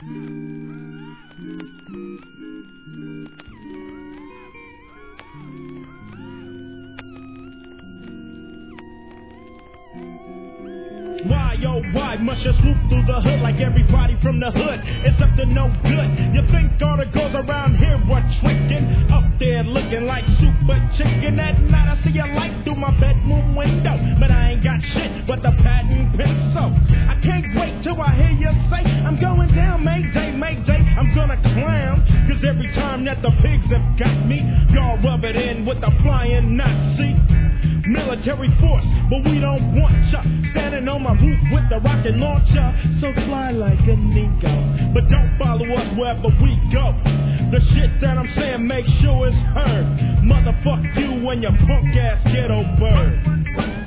Why, oh why must you swoop through the hood like everybody from the hood? It's up to no good. You think all the girls around here were tricking? Up there looking like super chicken. At night I see a light through my bedroom window, but I ain't got shit but the patent pencil. I can't wait till I hear you say I'm going down, Mayday, Mayday. I'm gonna clown, cause every time that the pigs have got me, y'all rub it in with the flying Nazi military force, but we don't want ya standing on my roof with the rocket launcher. So fly like a Nico, but don't follow us wherever we go. The shit that I'm saying, make sure it's heard. Motherfuck you and your punk ass ghetto bird.